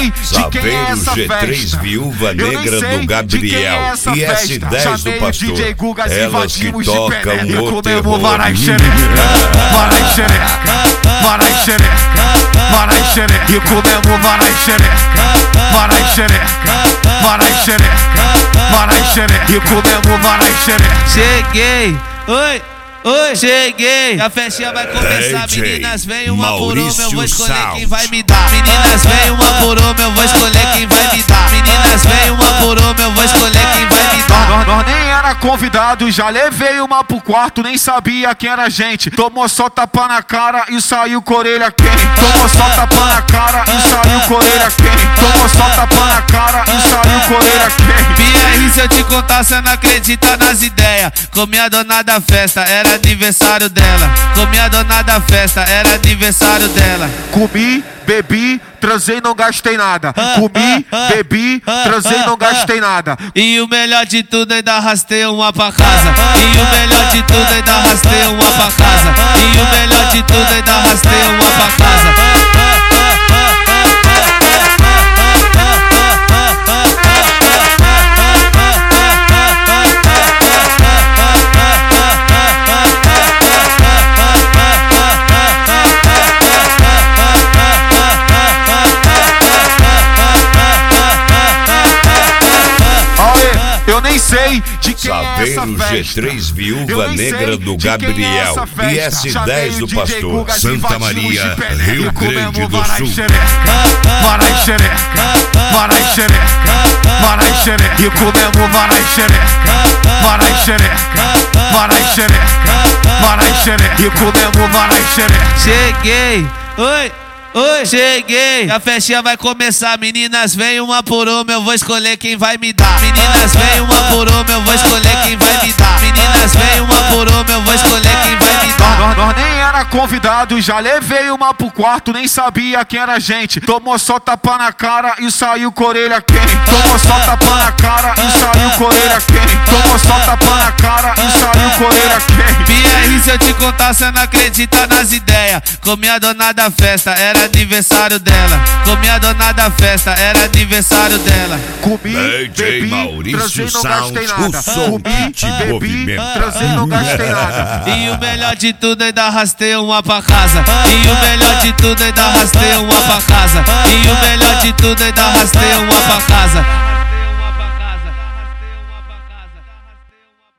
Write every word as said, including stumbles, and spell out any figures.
sei de quem é essa G três, festa. Viúva Eu nem Negra sei do Gabriel de quem é e essa S dez festa. do Pastor. D J Gugas, Elas que invadimos de tocam penetra, o comemos terror. varai xereca, varai xereca, varai xereca, varai xereca. E comemos varai xereca, varai xereca, varai xereca, varai xereca. E comemos varai xereca. Cheguei, oi, oi, cheguei. A festinha vai começar, D J meninas, vem uma por uma, eu vou escolher Maurício quem vai me dar. Meninas, vem uma por uma, eu vou escolher quem vai me dar. Meninas, vem uma por uma, eu vou escolher quem vai me dar. Nós, nós nem era convidado, já levei uma pro quarto, nem sabia quem era a gente. Tomou só tapa na cara e saiu com a orelha quente. Tomou só tapa na cara e saiu com a orelha quente. Tomou só tapa na cara e saiu com a orelha quente. B R, se eu te contar, cê não acredita nas ideias. Comi a dona da festa, era aniversário dela. Comi a dona da festa, era aniversário dela. Comi, bebi, transei, não gastei nada. Comi, bebi, transei, não gastei nada. E o melhor de tudo, ainda arrastei uma pra casa. E o melhor de tudo, ainda arrastei uma pra casa. E o melhor de tudo, ainda arrastei uma pra casa. Eu nem sei de quem Saveiro é essa festa. G três, Viúva Eu nem Negra sei do de quem é Gabriel essa festa. e S Chamei dez do o D J Pastor. Gugas, Santa invadimos Maria, de penetra, Rio comemos Grande do varai Sul. xereca, varai xereca, varai xereca, varai xereca. E comemos varai xereca, varai xereca, varai xereca, varai xereca. E comemos varai xereca. Cheguei, oi, oi, cheguei. A festinha vai começar, meninas, vem uma por uma, eu vou escolher quem vai me dar. Meninas, vem uma por uma, eu vou escolher quem vai me dar. Meninas, vem uma por uma, eu vou escolher quem vai me dar. Nós, nós nem era convidado, já levei uma pro quarto, nem sabia quem era a gente. Tomou só tapa na cara e saiu com a orelha quente. Tomou só tapa na cara e saiu com a orelha quente. Tomou só tapa na cara e saiu com a orelha quente. B R, se eu te contar, cê não acredita nas ideias. Comi a dona da festa, era aniversário dela. Comi a dona da festa, era aniversário dela. Comi, D J bebi, Maurício transei, não gastei Sound, nada. o som Comi, que te bebi, movimenta. transei, não gastei nada. E o melhor de tudo, ainda arrastei uma pra casa. E o melhor de tudo, ainda arrastei uma pra casa. E o melhor de tudo, ainda arrastei uma pra casa.